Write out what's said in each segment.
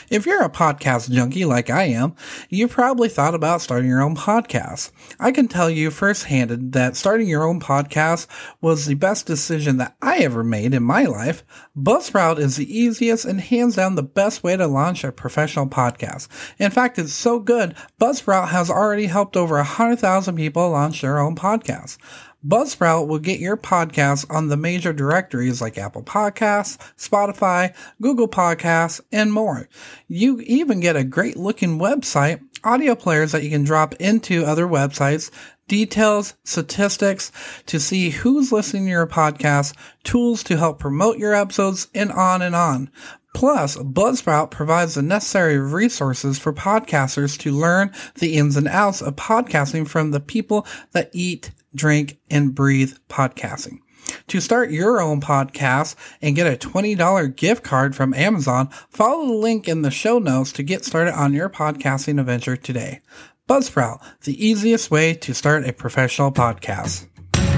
If you're a podcast junkie like I am, you've probably thought about starting your own podcast. I can tell you firsthand that starting your own podcast was the best decision that I ever made in my life. Buzzsprout is the easiest and hands down the best way to launch a professional podcast. In fact, it's so good, Buzzsprout has already helped over 100,000 people launch their own podcasts. Buzzsprout will get your podcast on the major directories like Apple Podcasts, Spotify, Google Podcasts, and more. You even get a great looking website, audio players that you can drop into other websites, details, statistics to see who's listening to your podcast, tools to help promote your episodes, and on and on. Plus, Buzzsprout provides the necessary resources for podcasters to learn the ins and outs of podcasting from the people that eat, drink, and breathe podcasting. To start your own podcast and get a $20 gift card from Amazon, follow the link in the show notes to get started on your podcasting adventure today. Buzzsprout, the easiest way to start a professional podcast.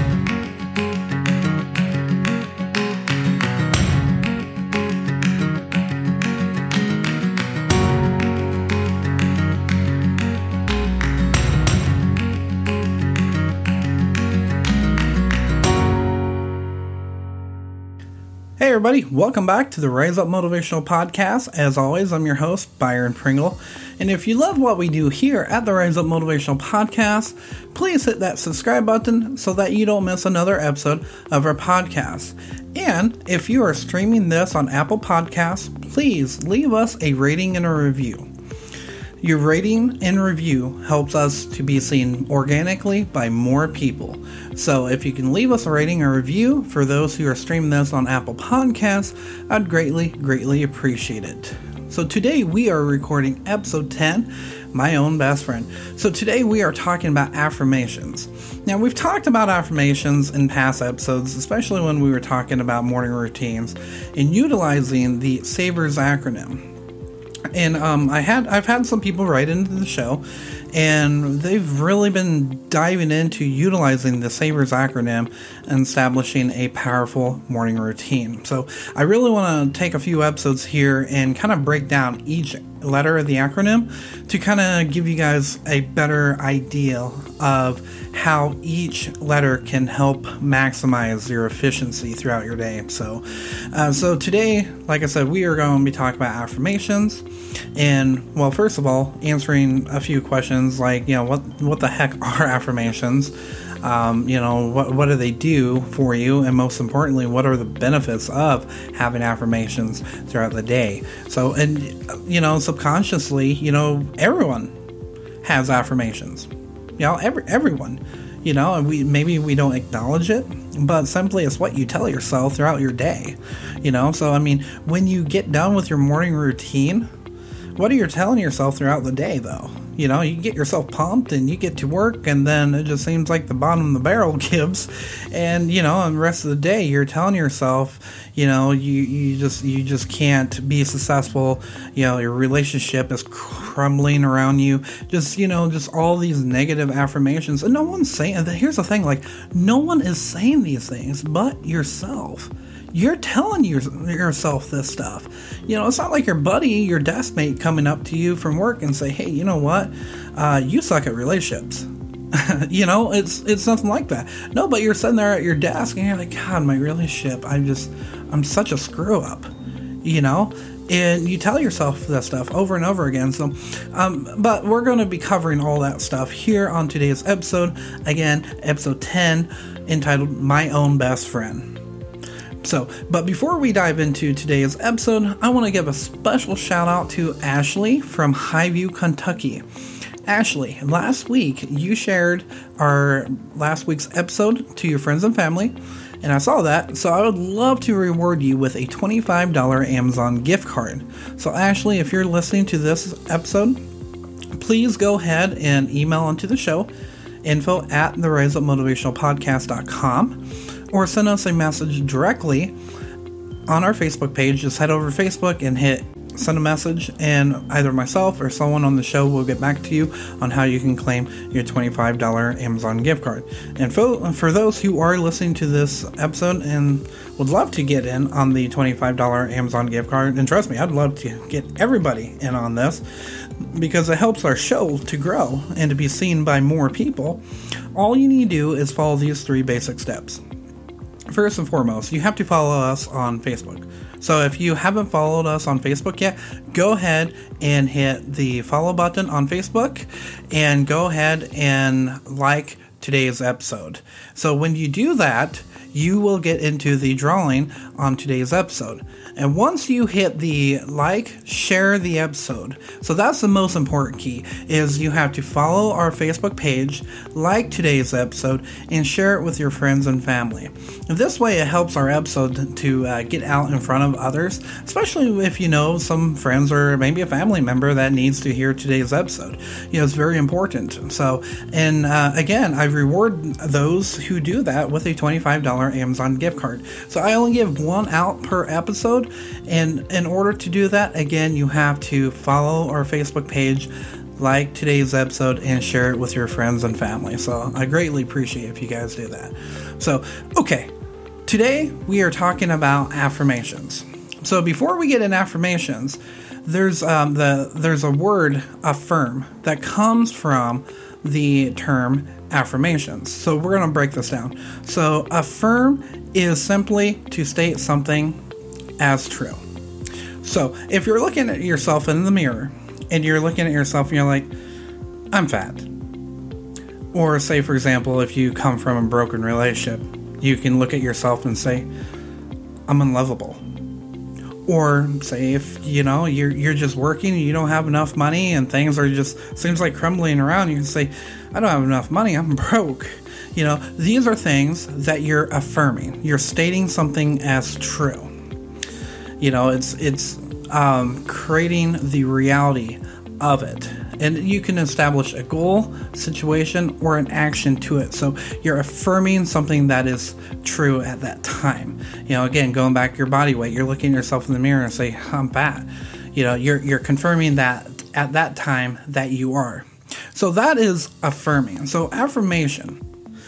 Hey everybody, welcome back to the Rise Up Motivational Podcast. As always, I'm your host, Byron Pringle. And if you love what we do here at the Rise Up Motivational Podcast, please hit that subscribe button so that you don't miss another episode of our podcast. And if you are streaming this on Apple Podcasts, please leave us a rating and a review. Your rating and review helps us to be seen organically by more people. So if you can leave us a rating or review for those who are streaming this on Apple Podcasts, I'd greatly appreciate it. So today we are recording episode 10, My Own Best Friend. So today we are talking about affirmations. Now we've talked about affirmations in past episodes, especially when we were talking about morning routines and utilizing the SAVERS acronym. And I've had some people write into the show, and they've really been diving into utilizing the SAVERS acronym and establishing a powerful morning routine. So I really want to take a few episodes here and kind of break down each letter of the acronym to kind of give you guys a better idea of how each letter can help maximize your efficiency throughout your day. So today, like I said, we are going to be talking about affirmations. And, well, first of all, answering a few questions like, what the heck are affirmations? What do they do for you? And most importantly, what are the benefits of having affirmations throughout the day? So, and, subconsciously, everyone has affirmations. Everyone, and we don't acknowledge it, but simply it's what you tell yourself throughout your day, So, when you get done with your morning routine, what are you telling yourself throughout the day, though? You get yourself pumped and you get to work, and then it just seems like the bottom of the barrel gives, and and the rest of the day you're telling yourself, you just can't be successful. Your relationship is crumbling around you. Just all these negative affirmations, and no one's saying. Here's the thing: no one is saying these things but yourself. You're telling yourself this stuff. It's not like your buddy, your desk mate coming up to you from work and say, hey, you know what? You suck at relationships. It's nothing like that. No, but you're sitting there at your desk and you're like, God, my relationship, I'm such a screw up, and you tell yourself that stuff over and over again. So, but we're going to be covering all that stuff here on today's episode. Again, episode 10, entitled My Own Best Friend. So, but before we dive into today's episode, I want to give a special shout out to Ashley from Highview, Kentucky. Ashley, last week you shared our last week's episode to your friends and family, and I saw that, so I would love to reward you with a $25 Amazon gift card. So Ashley, if you're listening to this episode, please go ahead and email onto the show, info@theriseupmotivationalpodcast.com, or send us a message directly on our Facebook page. Just head over to Facebook and hit send a message, and either myself or someone on the show will get back to you on how you can claim your $25 Amazon gift card. And for those who are listening to this episode and would love to get in on the $25 Amazon gift card, and trust me, I'd love to get everybody in on this because it helps our show to grow and to be seen by more people, all you need to do is follow these 3 basic steps. First and foremost, you have to follow us on Facebook. So if you haven't followed us on Facebook yet, go ahead and hit the follow button on Facebook and go ahead and like today's episode. So when you do that, you will get into the drawing on today's episode. And once you hit the like, share the episode. So that's the most important key, is you have to follow our Facebook page, like today's episode, and share it with your friends and family. And this way it helps our episode to get out in front of others, especially if you know some friends or maybe a family member that needs to hear today's episode. It's very important. So, and again, I reward those who do that with a $25 Amazon gift card. So I only give one out per episode. And in order to do that, again, you have to follow our Facebook page, like today's episode, and share it with your friends and family. So I greatly appreciate if you guys do that. So, okay, today we are talking about affirmations. So before we get in affirmations, there's a word, affirm, that comes from the term affirmations. So we're going to break this down. So affirm is simply to state something as true. So if you're looking at yourself in the mirror and you're looking at yourself and you're like, I'm fat. Or say, for example, if you come from a broken relationship, you can look at yourself and say, I'm unlovable. Or say if, you're just working and you don't have enough money and things are just, seems like crumbling around, you can say, I don't have enough money, I'm broke. These are things that you're affirming. You're stating something as true. It's creating the reality of it. And you can establish a goal, situation, or an action to it. So you're affirming something that is true at that time. Again, going back to your body weight, you're looking at yourself in the mirror and say, I'm fat. You're confirming that at that time that you are. So that is affirming. So affirmation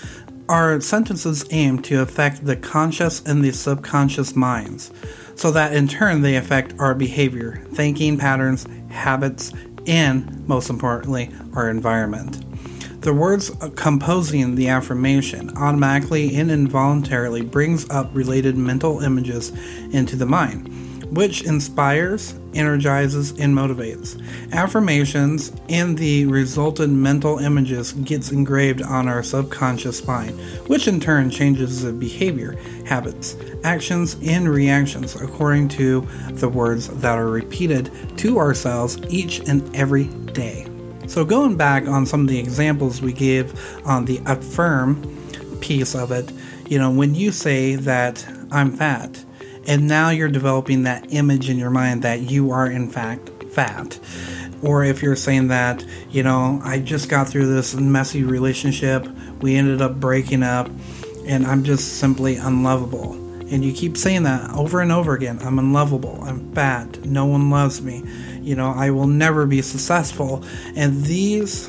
are sentences aimed to affect the conscious and the subconscious minds, so that in turn they affect our behavior, thinking patterns, habits, and most importantly, our environment. The words composing the affirmation automatically and involuntarily brings up related mental images into the mind, which inspires, energizes, and motivates. Affirmations and the resultant mental images gets engraved on our subconscious mind, which in turn changes the behavior, habits, actions, and reactions according to the words that are repeated to ourselves each and every day. So going back on some of the examples we gave on the affirm piece of it, when you say that I'm fat, and now you're developing that image in your mind that you are in fact fat. Or if you're saying that, I just got through this messy relationship, we ended up breaking up, and I'm just simply unlovable. And you keep saying that over and over again. I'm unlovable. I'm fat. No one loves me. I will never be successful. And these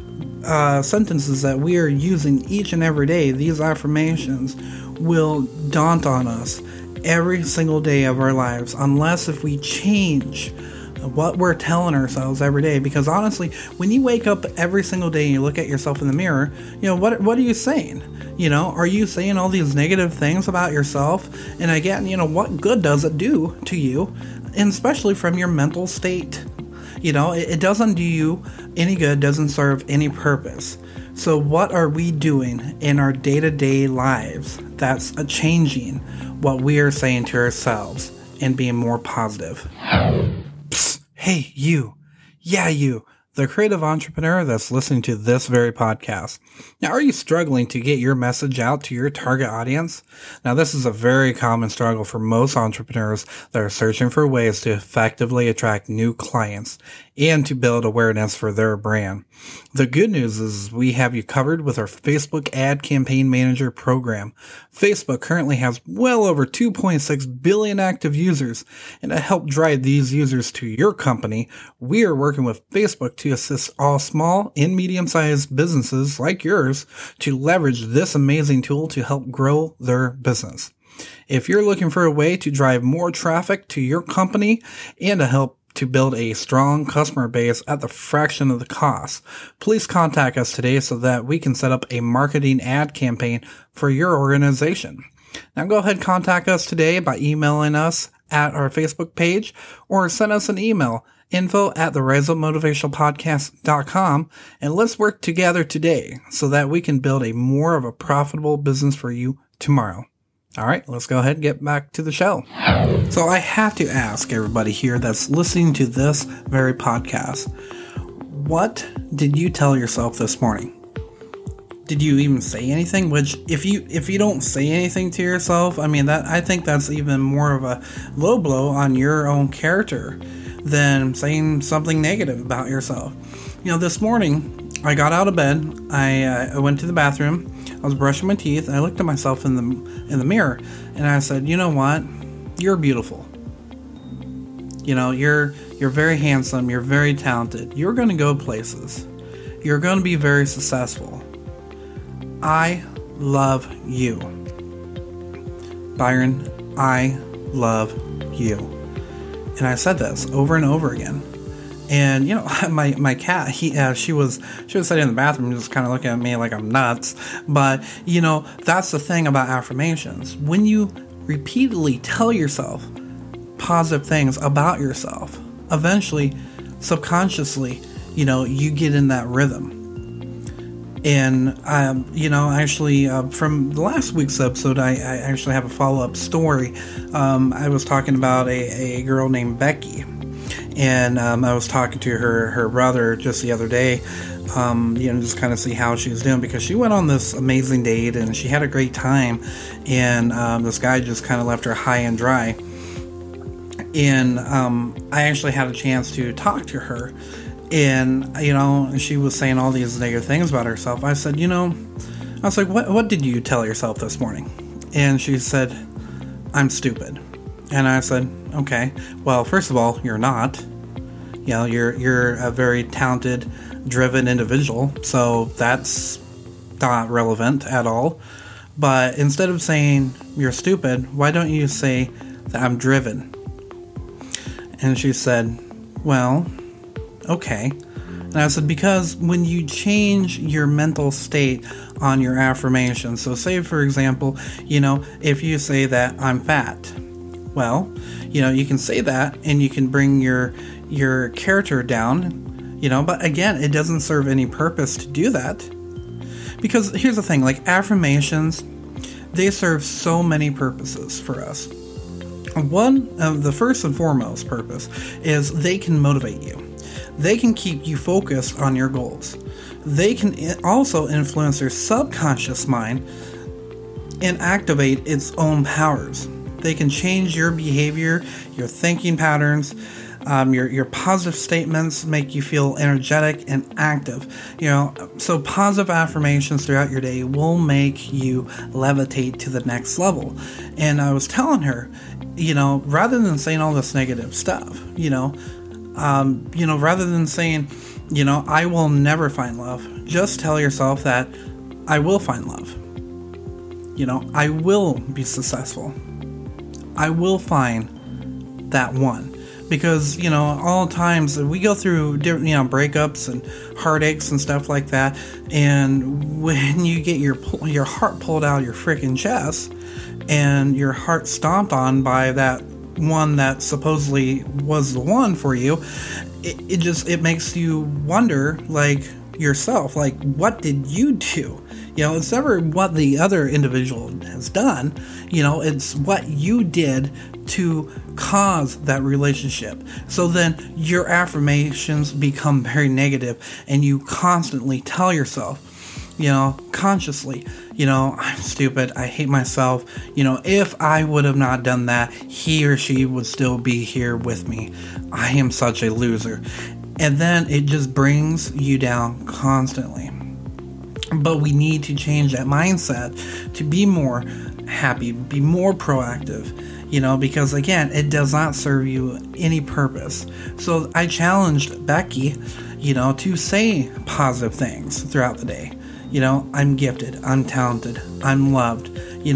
sentences that we are using each and every day, these affirmations, will daunt on us every single day of our lives, unless if we change what we're telling ourselves every day. Because honestly, when you wake up every single day and you look at yourself in the mirror, what are you saying? Are you saying all these negative things about yourself? And again, what good does it do to you? And especially from your mental state. It doesn't do you any good, doesn't serve any purpose. So what are we doing in our day-to-day lives that's changing what we are saying to ourselves and being more positive? Psst, hey, you. Yeah, you. the creative entrepreneur that's listening to this very podcast. Now, are you struggling to get your message out to your target audience? Now, this is a very common struggle for most entrepreneurs that are searching for ways to effectively attract new clients and to build awareness for their brand. The good news is we have you covered with our Facebook Ad Campaign Manager program. Facebook currently has well over 2.6 billion active users, and to help drive these users to your company, we are working with Facebook to assist all small and medium-sized businesses like yours to leverage this amazing tool to help grow their business. If you're looking for a way to drive more traffic to your company and to help to build a strong customer base at the fraction of the cost, please contact us today so that we can set up a marketing ad campaign for your organization. Now go ahead and contact us today by emailing us at our Facebook page or send us an email, info@theRiseUpMotivationalPodcast.com, and let's work together today so that we can build a more of a profitable business for you tomorrow. All right, let's go ahead and get back to the show. So I have to ask everybody here that's listening to this very podcast, what did you tell yourself this morning? Did you even say anything? Which, if you don't say anything to yourself, I think that's even more of a low blow on your own character than saying something negative about yourself. This morning I got out of bed. I went to the bathroom. I was brushing my teeth. And I looked at myself in the mirror, and I said, "You know what? You're beautiful. You're very handsome. You're very talented. You're going to go places. You're going to be very successful. I love you. Byron, I love you." And I said this over and over again. And my cat, she was sitting in the bathroom just kind of looking at me like I'm nuts. But that's the thing about affirmations. When you repeatedly tell yourself positive things about yourself, eventually, subconsciously, you get in that rhythm. And actually, from the last week's episode, I actually have a follow-up story. I was talking about a girl named Becky. And I was talking to her brother just the other day, just kind of see how she was doing, because she went on this amazing date and she had a great time, and this guy just kind of left her high and dry. And I actually had a chance to talk to her, and she was saying all these negative things about herself. I said, I was like, what did you tell yourself this morning? And she said, "I'm stupid." And I said, "Okay, well, first of all, you're not. You're a very talented, driven individual, so that's not relevant at all. But instead of saying you're stupid, why don't you say that I'm driven?" And she said, "Well, okay." And I said, because when you change your mental state on your affirmation, so say, for example, if you say that I'm fat, well, you can say that and you can bring your character down, but again, it doesn't serve any purpose to do that. Because here's the thing, like affirmations, they serve so many purposes for us. One of the first and foremost purpose is they can motivate you. They can keep you focused on your goals. They can also influence your subconscious mind and activate its own powers. They can change your behavior, your thinking patterns, your positive statements make you feel energetic and active. So positive affirmations throughout your day will make you levitate to the next level. And I was telling her, rather than saying all this negative stuff, rather than saying, I will never find love, just tell yourself that I will find love. I will be successful. I will find that one. Because, all times we go through different, breakups and heartaches and stuff like that. And when you get your heart pulled out of your freaking chest and your heart stomped on by that one that supposedly was the one for you, it makes you wonder, like, yourself. Like, what did you do? It's never what the other individual has done. It's what you did to cause that relationship. So then your affirmations become very negative, and you constantly tell yourself, consciously, I'm stupid, I hate myself, if I would have not done that, he or she would still be here with me. I am such a loser. And then it just brings you down constantly. But we need to change that mindset to be more happy, be more proactive, because again, it does not serve you any purpose. So I challenged Becky, to say positive things throughout the day. I'm gifted, I'm talented, I'm loved,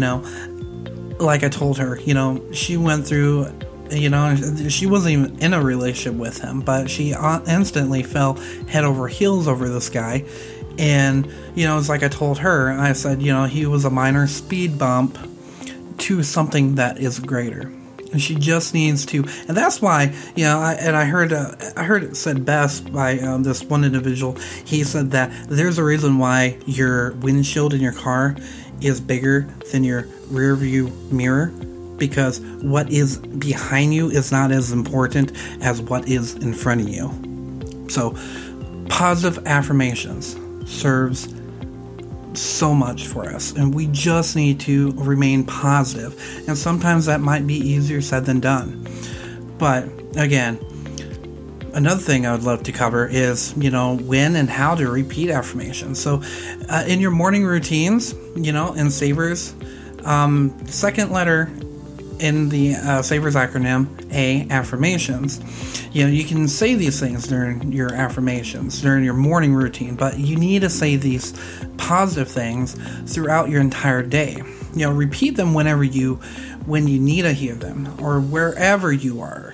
like I told her, she went through, she wasn't even in a relationship with him, but she instantly fell head over heels over this guy. And, it's like I told her, I said, he was a minor speed bump to something that is greater. And she just needs to, and that's why, I heard it said best by this one individual. He said that there's a reason why your windshield in your car is bigger than your rear view mirror, because what is behind you is not as important as what is in front of you. So, positive affirmations serves so much for us, and we just need to remain positive. And sometimes that might be easier said than done. But again, another thing I would love to cover is, when and how to repeat affirmations. So in your morning routines, in Savers, second letter in the Savers acronym, A, affirmations. You can say these things during your affirmations, during your morning routine, but you need to say these positive things throughout your entire day. Repeat them when you need to hear them, or wherever you are.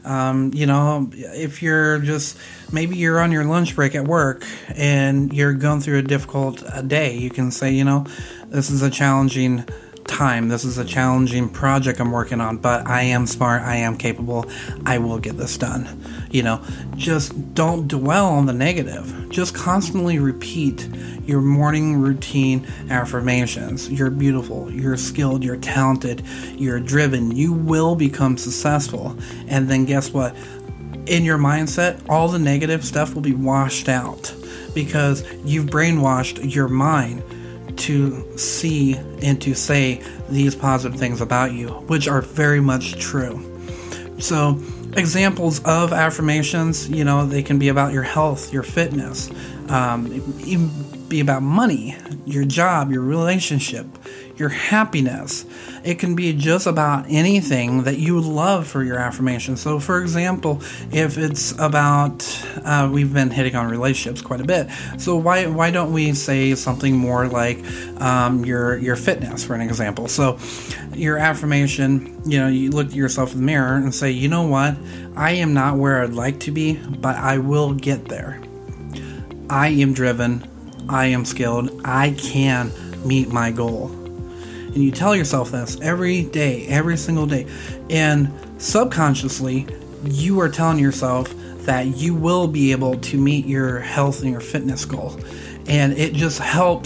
If you're maybe you're on your lunch break at work and you're going through a difficult day, you can say, this is a challenging time. This is a challenging project I'm working on, but I am smart. I am capable. I will get this done. Just don't dwell on the negative. Just constantly repeat your morning routine affirmations. You're beautiful. You're skilled. You're talented. You're driven. You will become successful. And then guess what? In your mindset, all the negative stuff will be washed out because you've brainwashed your mind to see and to say these positive things about you, which are very much true. So, examples of affirmations, they can be about your health, your fitness, even be about money, your job, your relationship, your happiness. It can be just about anything that you love for your affirmation. So, for example, if it's about, we've been hitting on relationships quite a bit. So why don't we say something more like your fitness, for an example? So, your affirmation, you look at yourself in the mirror and say, you know what? I am not where I'd like to be, but I will get there. I am driven. I am skilled. I can meet my goal. And you tell yourself this every day, every single day. And subconsciously, you are telling yourself that you will be able to meet your health and your fitness goal. And it just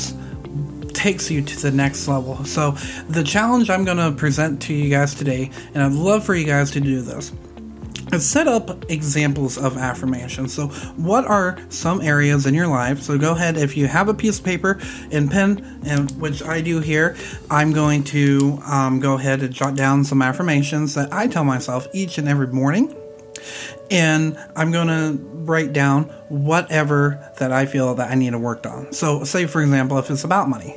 takes you to the next level. So the challenge I'm going to present to you guys today, and I'd love for you guys to do this, is set up examples of affirmations. So what are some areas in your life? So go ahead, if you have a piece of paper and pen, and which I do here, I'm going to go ahead and jot down some affirmations that I tell myself each and every morning. And I'm going to write down whatever that I feel that I need to work on. So say, for example, if it's about money,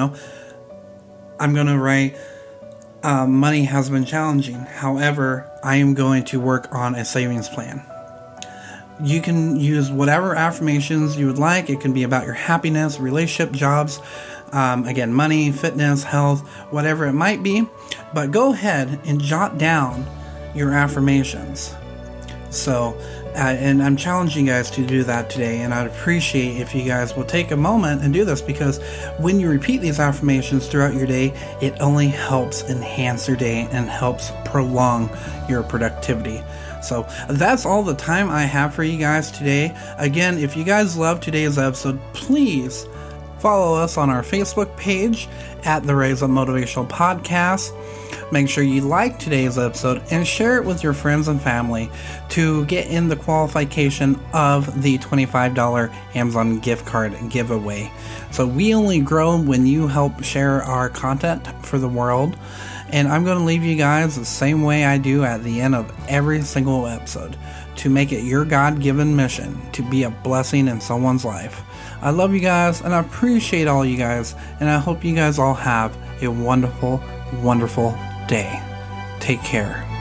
I'm going to write, money has been challenging. However, I am going to work on a savings plan. You can use whatever affirmations you would like. It can be about your happiness, relationship, jobs, again, money, fitness, health, whatever it might be. But go ahead and jot down your affirmations. So, and I'm challenging you guys to do that today, and I'd appreciate if you guys will take a moment and do this, because when you repeat these affirmations throughout your day, it only helps enhance your day and helps prolong your productivity. So that's all the time I have for you guys today. Again, if you guys love today's episode, please follow us on our Facebook page at the Rise Up Motivational Podcast. Make sure you like today's episode and share it with your friends and family to get in the qualification of the $25 Amazon gift card giveaway. So we only grow when you help share our content for the world. And I'm going to leave you guys the same way I do at the end of every single episode, to make it your God-given mission to be a blessing in someone's life. I love you guys, and I appreciate all you guys, and I hope you guys all have a wonderful, wonderful day. Take care.